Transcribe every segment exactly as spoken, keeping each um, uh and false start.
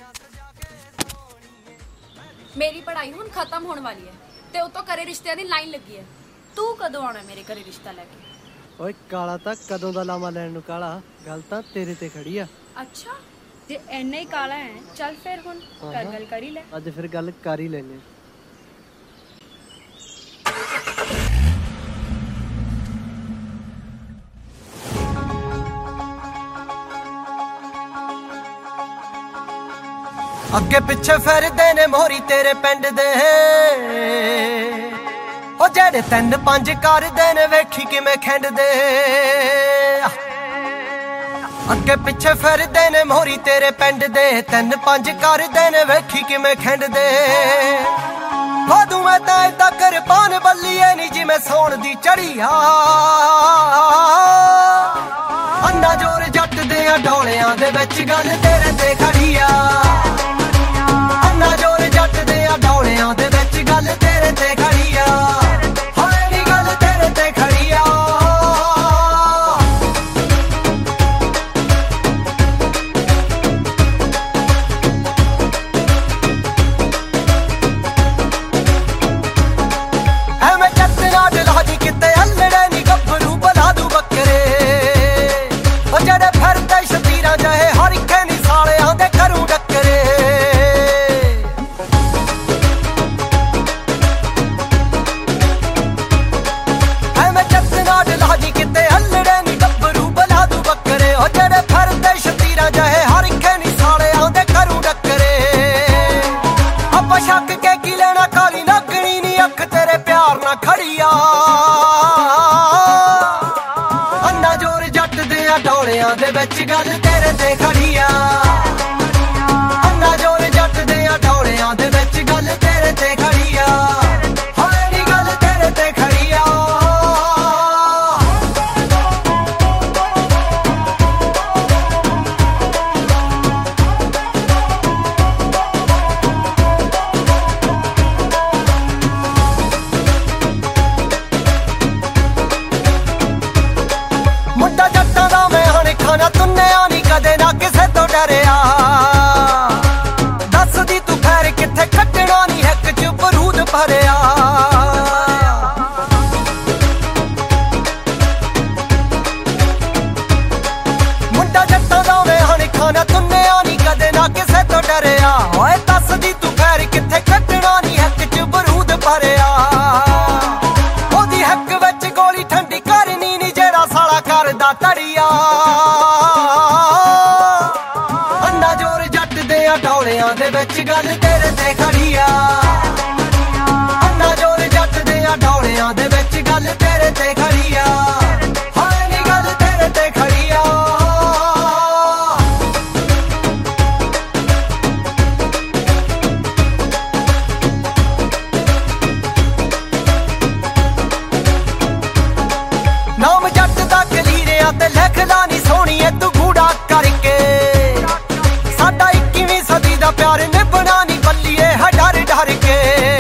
मेरी पढ़ाई हुण खत्म होने वाली है ते उतो करे रिश्ते दी लाइन लगी है। तू कदों आना मेरे घरे रिश्ता लेके? ओए काला तां कदों दा लामा लैण नूं काला, गल तां तेरे ते खड़ी आ। अच्छा जे इन्ना ही काला है चल फिर हुण कर गल कर ही ले। अज फिर गल कर ही लेने। अगे पिछे फिरदे ने मोहरी तेरे पिंड दे, ओ जेड़े तीन पंज करदे ने वेखी किवें खिंडदे। अगे पिछे फिरदे ने मोहरी तेरे पिंड दे, तीन पंज करदे ने वेखी किवें खिंडदे। वादू मैं तां इदां किरपान बल्लीए नी जिवें सौण दी चढ़ी आ। अन्ना जोर जट दे डोलियां दे विच गल तेरे ते खड़ी आ। अन्ना जोर जट दे डोलियां दे विच गल तेरे ते खड़ी आ। हाय नी गल तेरे ते खड़ी आ। एवें चत्तरा डला दी किते अल्लड़े नी गब्बरू बला दू बकरे। ओ जेड़े फिरदे शतीरां जहे हर इक्के नी सालियां दे करूं डकरे। शक के की लेना काली नागनी नी अख तेरे प्यार ना खड़ी आ। अन्ना जोर जट दे डोलियां दे विच गल तेरे ते खड़ी आ। अन्ना जोर जट दे डोलियां दे विच गल तेरे ते खड़ी आ। हाय नी गल तेरे ते खड़ी आ। मुंडा जट्टां दा मैं हण खाना तुन्नेआ नी कदे ना किसे तो डरिया। दस दी तू खैर किथे कट्टना नी हिक च बरूद भरिया। मुंडा जट्टां दा मैं हण खाना तुन्नेआ नी कदे ना किसे तो डरिया। ओए दस दी तू खैर किथे कट्टना नी हिक च बरूद भरिया। ओदी हिक विच गोली ठंडी करनी नी जेड़ा साला करदा तड़िया। अन्ना जोर जट दे डोलियां दे विच गल तेरे ते खड़ी आ। अन्ना जोर जट दे डोलियां दे विच गल तेरे ते खड़ी आ। हाय नी गल तेरे ते खड़ी आ। नाम जट दा कलीरिया ते लिखदा नी सोहणीए तू गूड़ा करके। साडा इक्कीवीं सदी दा प्यार निभना नी बल्लीए है डर डर के।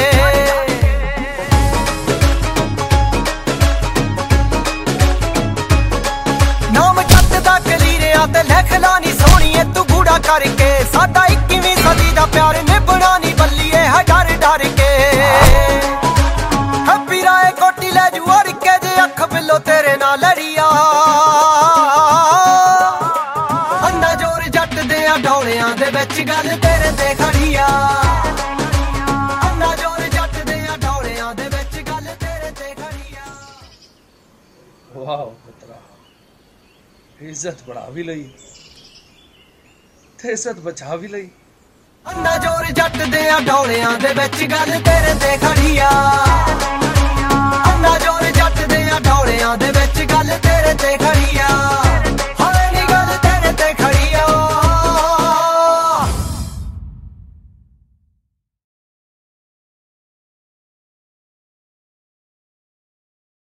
नाम जट दा कलीरिया ते लिखदा नी सोहणीए तू गूड़ा करके। साडा इक्कीवीं सदी दा प्यार निभना नी बल्लीए है डर डर के। हैप्पी राय कोटी ले जू अड़ के जे अख बिलो तेरे ना लड़िया। अन्ना जोर जट दे डोलियां दे विच गल तेरे ते खड़ी आ। अन्ना जोर जट दे डोलियां दे विच गल तेरे ते खड़ी आ। वाह पुत्रा, इज्जत बढ़ा भी लई ते इज्जत बचा भी लई। अन्ना जोर जट दे डोलियां दे विच गल तेरे ते खड़ी आ। अन्ना जोर जट दे डोलियां दे विच गल तेरे ते खड़ी आ।